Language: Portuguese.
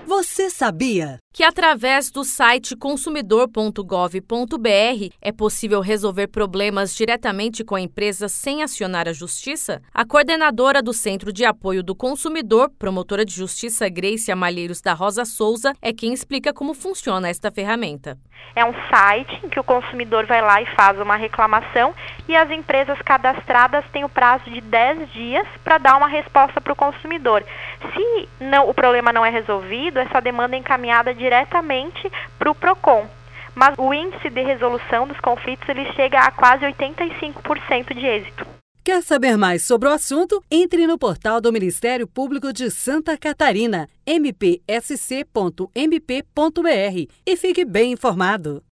Você sabia que através do site consumidor.gov.br é possível resolver problemas diretamente com a empresa sem acionar a Justiça? A coordenadora do Centro de Apoio do Consumidor, promotora de justiça Grace Malheiros da Rosa Souza, é quem explica como funciona esta ferramenta. É um site em que o consumidor vai lá e faz uma reclamação e as empresas cadastradas têm o prazo de 10 dias para dar uma resposta para o consumidor. Se o problema não é resolvido, essa demanda é encaminhada diretamente para o PROCON. Mas o índice de resolução dos conflitos ele chega a quase 85% de êxito. Quer saber mais sobre o assunto? Entre no portal do Ministério Público de Santa Catarina, mpsc.mp.br, e fique bem informado.